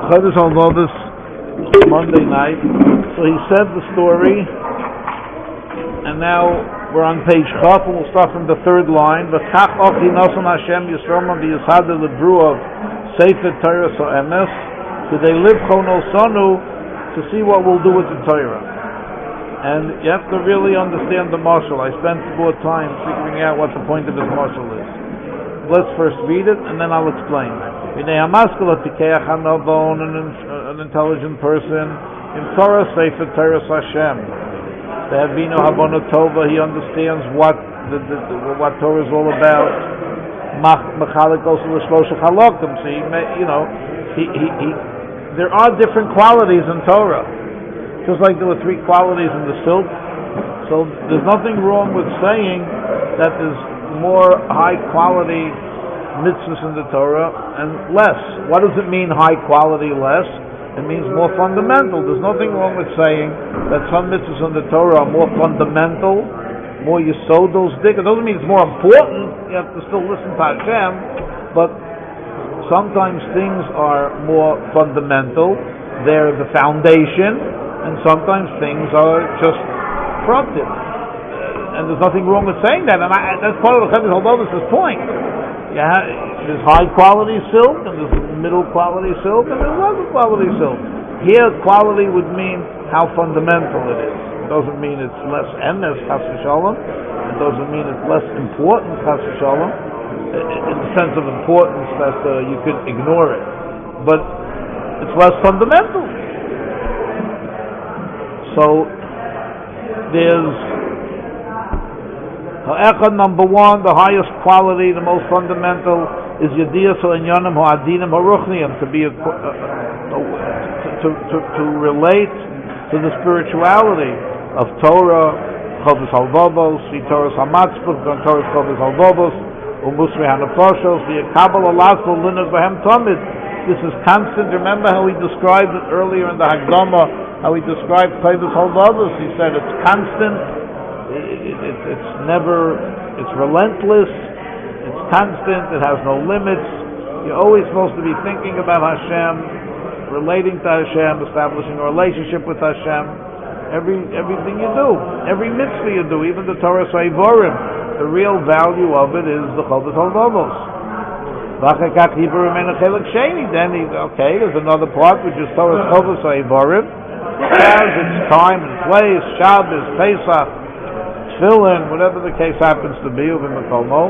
Chodesh Halvavos, Monday night. So he said the story, and now we're on page Chaf, and we'll start from the third line. V'kach ochi noson Hashem Yisroman v'yisad lebru of Sefer Torah so emes, today live chonosonu to see what we'll do with the Torah. And you have to really understand the marshal. I spent more time figuring out what the point of this marshal is. Let's first read it, and then I'll explain. An intelligent person in Torah Sefer Torah Hashem. The Havinu Habonu Tova, he understands what Torah is all about. Machalik also l'shlosh chalokim. So there are different qualities in Torah, just like there were three qualities in the silk. So there's nothing wrong with saying that there's more high quality mitzvahs in the Torah and less. What does it mean, high quality, less? It means more fundamental. There's nothing wrong with saying that some mitzvahs in the Torah are more fundamental, more yisodos dik. It doesn't mean it's more important. You have to still listen to Hashem, but sometimes things are more fundamental. They're the foundation, and sometimes things are just productive. And there's nothing wrong with saying that. And that's part of the Chodesh Halvavos' point. There's high quality silk, and there's middle quality silk, and there's low quality silk. Here, quality would mean how fundamental it is. It doesn't mean it's less emes, chas v'shalom. It doesn't mean it's less important, chas v'shalom, in the sense of importance that you could ignore it. But it's less fundamental. So, there's number one, the highest quality, the most fundamental, is Yediyas Ha'inyanim Ha'adinim Ha'ruchniim, to relate to the spirituality of Torah, Chodesh Halvavos, Torah Hamatzput, Torah Chodesh Halvavos, Umusri Hanafoshos, V'yakabel Alasol Linus B'hem Tamid. This is constant. Remember how we described it earlier in the Hagdama, how we described Chodesh Halvavos. He said it's constant. It's never, it's relentless, it's constant, it has no limits. You're always supposed to be thinking about Hashem, relating to Hashem, establishing a relationship with Hashem. Everything you do, every mitzvah you do, even the Torah Seivorim, the real value of it is the Chodesh Halvavos. Then there's another part which is Torah Chodesh Seivorim. It has its time and place, Shabbos, Pesach, Tefillin, whatever the case happens to be, Uvim Mekolmo.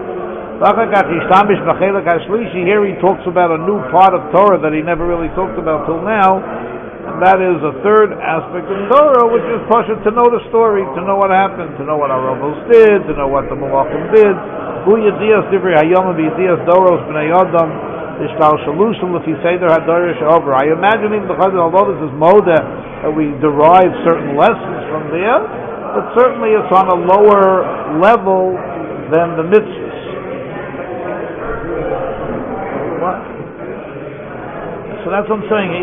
Here he talks about a new part of Torah that he never really talked about till now, and that is a third aspect of Torah, which is Pasha, to know the story, to know what happened, to know what our Ravos did, to know what the Malachim did. Hu Yediyas Divrei Hayom V'Yediyas Doros B'nei Adam Ishtal Shalushim L'Fi Seder HaDorah She'over. I imagining the Chodesh Halvavos is Moda that we derive certain lessons from there, but certainly it's on a lower level than the mitzvahs. What? So that's what I'm saying.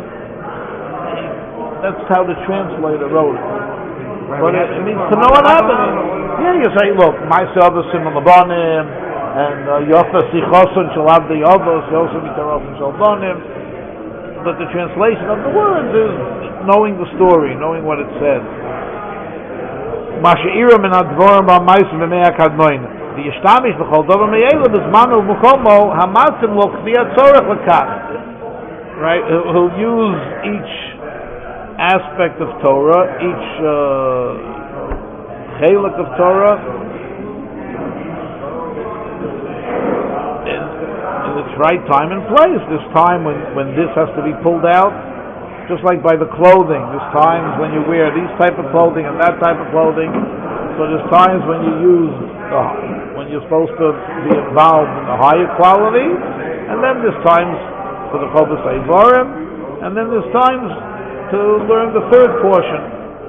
That's how the translator wrote it. But it means to know what happened. Yeah, you say, look, my service in Labanim, and Yofa Sichosun Shalab the Yavos, Yosef Mitarofim Shalbanim. But the translation of the words is knowing the story, knowing what it said. Mashiira min advorim ba'maisim v'mei akadmoin. V'yishtamish b'chol dover me'ela b'zmanu v'mukomo hamatzim lo k'viyat tzorech l'kach. Right? He'll use each aspect of Torah, each chelik of Torah, in its right time and place. There's time when this has to be pulled out. Just like by the clothing, there's times when you wear these type of clothing and that type of clothing. So there's times when you use when you're supposed to be involved in the higher quality, and then there's times for the Chodesh Seivorim, and then there's times to learn the third portion.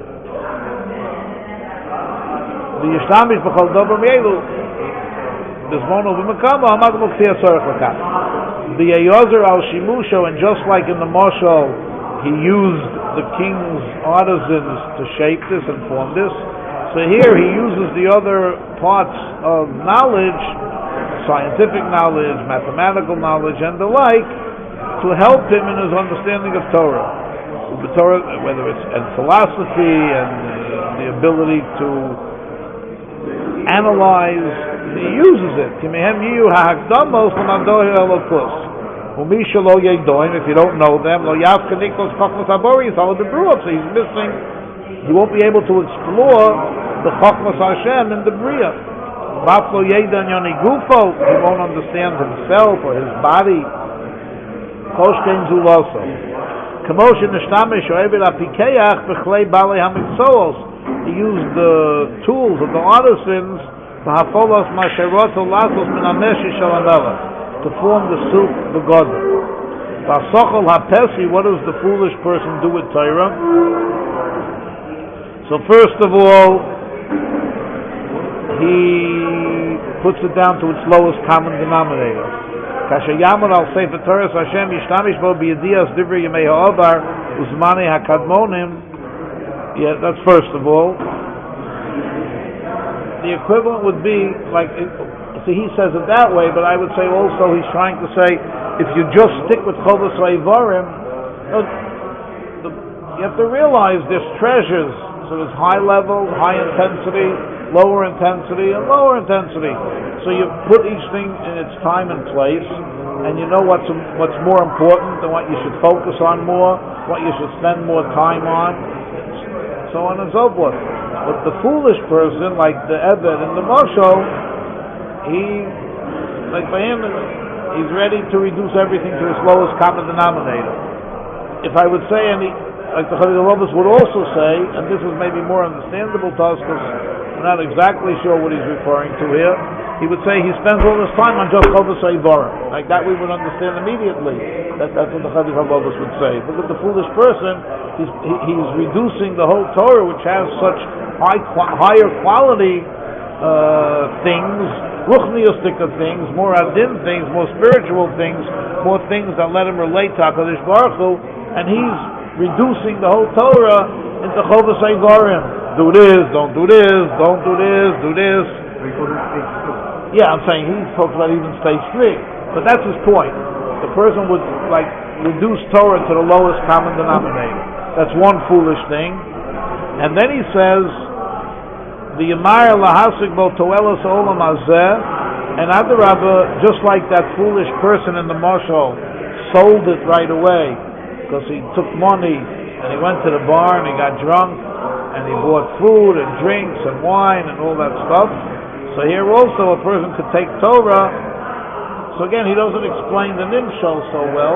The Yishtamish b'chol dover me'elu b'zmonu v'mekamo hamad l'k'tiyat tzorech l'kach. The Yeyozer al Shimusho, and just like in the Mashal, he used the king's artisans to shape this and form this. So here he uses the other parts of knowledge, scientific knowledge, mathematical knowledge, and the like, to help him in his understanding of Torah. Whether it's philosophy and the ability to analyze, he uses it. If you don't know them, so he's missing. He won't be able to explore the Chokmas Hashem in the Bria. He won't understand himself or his body. He used the tools of the artisans to form the silk, the garden. What does the foolish person do with Torah? So first of all, he puts it down to its lowest common denominator. Kasher Yamud al Sefer Torah Hashem Yishtamish Bo B'Yedias Divrei Yemei Ha'ovar Uzmanei HaKadmonim. Yeah, that's first of all. The equivalent would be like, so he says it that way, but I would say also he's trying to say, if you just stick with Chovos HaIvarim, you have to realize there's treasures. So there's high level, high intensity, lower intensity, and lower intensity. So you put each thing in its time and place, and you know what's more important and what you should focus on more, what you should spend more time on, so on and so forth. But the foolish person, like the Eved and the Moshel, for him, he's ready to reduce everything to its lowest common denominator. If I would say like the Chavos HaLevavos would also say, and this is maybe more understandable to us because we're not exactly sure what he's referring to here, he would say he spends all his time on just Chovos HaIvarim. Like that we would understand immediately. That's what the Chavos HaLevavos would say. Look at the foolish person, he's reducing the whole Torah, which has such higher quality things, ruchniistic things, more adin things, more spiritual things, more things that let him relate to HaKadosh Baruch Hu, and he's reducing the whole Torah into Chovos HaIvarim. Do this, don't do this, don't do this, do this. Yeah, I'm saying he's talking about even stage 3. But that's his point. The person would reduce Torah to the lowest common denominator. That's one foolish thing. And then he says, the Yamar lahasik bo toelos olam hazeh, and Adarabba, just like that foolish person in the Mashal sold it right away, because he took money and he went to the bar and he got drunk and he bought food and drinks and wine and all that stuff. So here also a person could take Torah. So again, he doesn't explain the Nimshal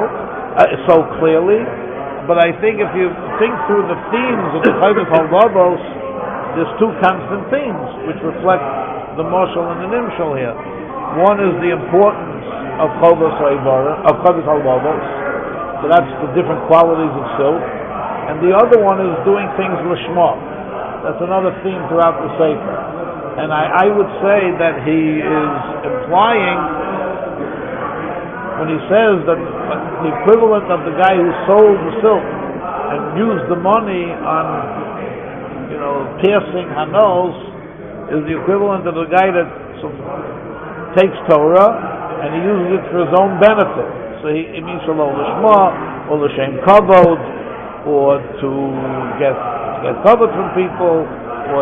so clearly, but I think if you think through the themes of the Chovos HaLevavos, there's two constant themes which reflect the Mashal and the Nimshal here. One is the importance of Chovos HaLevavos. So that's the different qualities of silk. And the other one is doing things lishma. That's another theme throughout the Sefer. And I would say that he is implying, when he says that the equivalent of the guy who sold the silk and used the money on, piercing hanos, is the equivalent of the guy that takes Torah and he uses it for his own benefit. So it means to lo lishma, or l'shem kavod, or to get kavod from people, or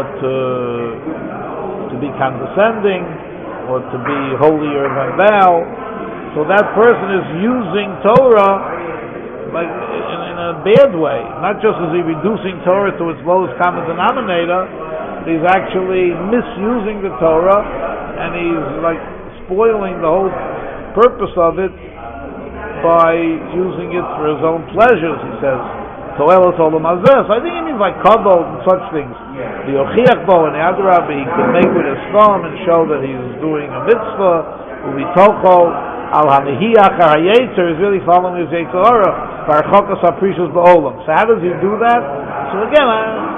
to be condescending, or to be holier than thou. So that person is using Torah like in a bad way. Not just is he reducing Torah to its lowest common denominator, but he's actually misusing the Torah, and he's like spoiling the whole purpose of it by using it for his own pleasures, he says. So I think he means like kavod and such things. The Ochiach Bo and the Adarabba, he could make with his thumb and show that he's doing a mitzvah. Uvitocho al hanihiach ha'yetzer is really following his Yetzer Hara. Parchokas ha'prishus ba'olam. So how does he do that? So again,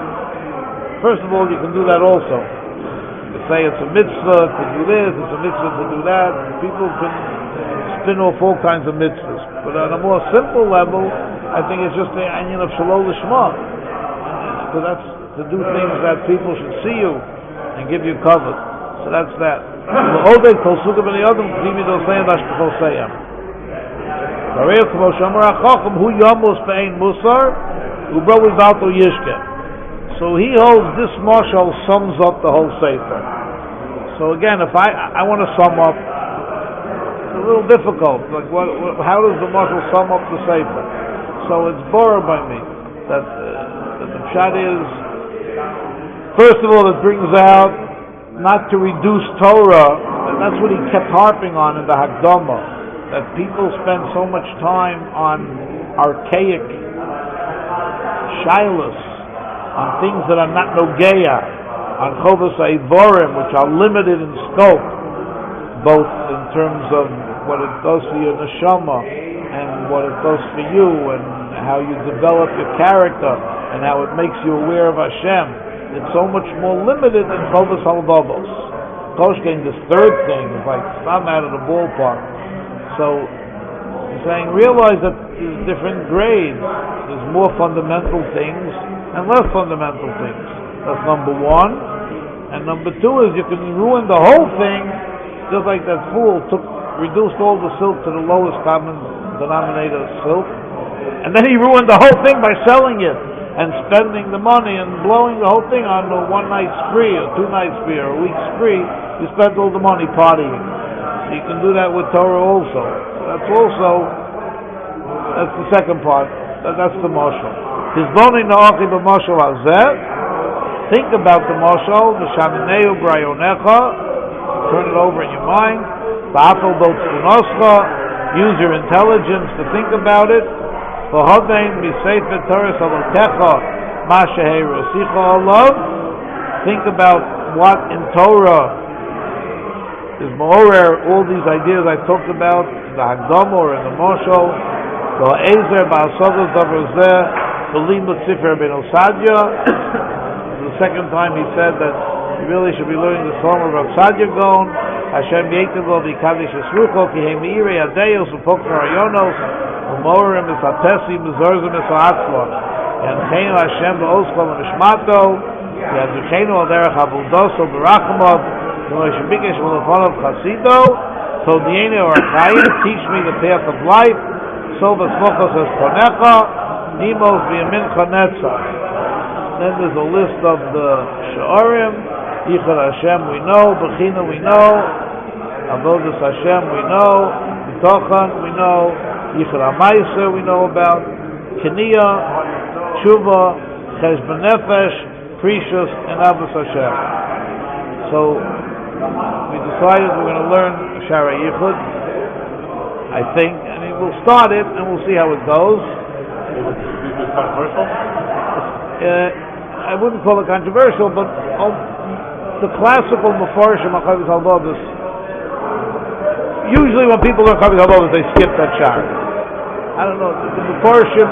first of all, you can do that also. You say it's a mitzvah to do this, it's a mitzvah to do that. People can spin off all kinds of mitzvahs. But on a more simple level, I think it's just the onion of shalom lishma. So that's to do things that people should see you and give you cover. So that's that. Sarei k'mo shomer hachacham hu yamos be'ein musar ubro v'valto yishke. So he holds this mashal sums up the whole sefer. So again, if I want to sum up, it's a little difficult. Like how does the mashal sum up the sefer? So it's borrowed by me that the pshat is, first of all, it brings out not to reduce Torah, and that's what he kept harping on in the Hakdama, that people spend so much time on archaic shilas, on things that are not nogeya, on chovas ha'avorim, which are limited in scope, both in terms of what it does for your neshama and what it does for you, and how you develop your character, and how it makes you aware of Hashem. It's so much more limited than chovas halvavos. Koshkein, this third thing is like some out of the ballpark. So he's saying, realize that there's different grades. There's more fundamental things and less fundamental things. That's number one. And number two is you can ruin the whole thing, just like that fool reduced all the silk to the lowest common denominator of silk, and then he ruined the whole thing by selling it and spending the money and blowing the whole thing on a one-night spree or two-night spree or a week spree. You spent all the money partying. You can do that with Torah also. That's the second part. That's the mashal. Hizboni na'achi b'mashal hazeh. Think about the mashal. V'shamineu b'rayonecha. Turn it over in your mind. Ba'afal bo tzunoscha. Use your intelligence to think about it. V'hodein misefer Torah salotecha ma shehei rosicha alav. Think about what in Torah is ma'orer all these ideas I talked about in the Hakdama or in the mashal. V'ha'ezer ba'asogos davar zeh v'limud Sifrei Rabbeinu Sadia. The second time he said that you really should be learning the song of Rav Sadia Gaon. Hashem yeitavo v'kadosh yisrucho ki he meirei adeios v'pokar hayonos v'morim v'satesi v'zorzim v'sa'atzlo yancheinu Hashem v'osko v'nishmato v'yaducheinu al derech avodoso v'rachamov v'loshibikesh v'lefonov chasido todienu archayim, teach me the path of life, so v'smochos es konecha nimos v'yamincha netzach. Then there's a list of the sha'arim. Yichud Hashem we know, Bechina we know, Avodas Hashem we know, Bitochan we know, Yichud HaMaaseh we know about, Keniyah, Tshuva, Cheshbon Nefesh, Precious, and Avos Hashem. So we decided we're going to learn Shara Yichud, I think, and we'll start it and we'll see how it goes. Is it controversial? I wouldn't call it controversial, but the classical Mefarshim on Chavis Halvavos, usually when people learn Chavis Halvavos, they skip that shara. I don't know, the Mefarshim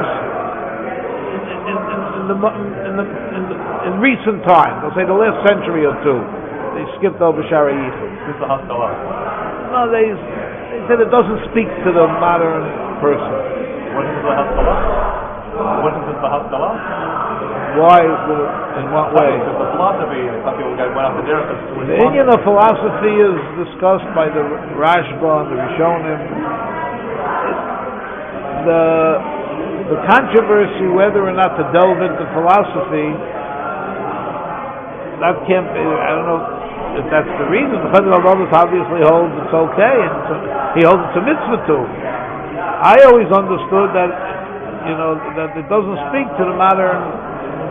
in recent times, I'll say the last century or two, they skipped over Shara Yichud. Since the Haskalah. No, they said it doesn't speak to the modern person. Wasn't it the Haskalah? Wasn't it the Haskalah? Why? In what way? Because the philosophy, some people went out there. The Indian of philosophy is discussed by the Rashba and the Rishonim. The controversy whether or not to delve into philosophy, that can't be, I don't know if that's the reason. The Chazal Brothers obviously holds it's okay, and he holds it's a mitzvah too. I always understood that, that it doesn't speak to the modern,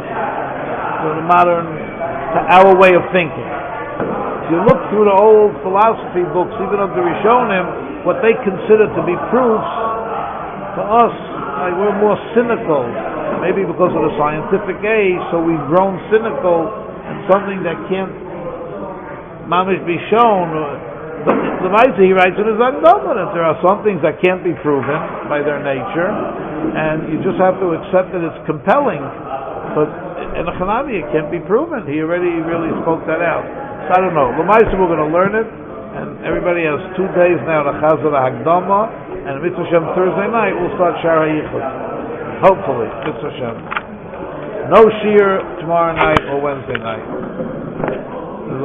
to our way of thinking. If you look through the old philosophy books, even of the Rishonim, what they consider to be proofs, to us, like we're more cynical, maybe because of the scientific age, so we've grown cynical, and something that can't mamish be shown. But the Maisa, he writes in his Hakdama that there are some things that can't be proven by their nature, and you just have to accept that it's compelling. But in the Chanavi, it can't be proven. He already really spoke that out. So I don't know. The Maisa, we're going to learn it, and everybody has 2 days now to Chazal Hakdama, and Mitzvah Shem Thursday night we'll start Shara Yichud. Hopefully, Mitzvah Shem. No Shir tomorrow night or Wednesday night.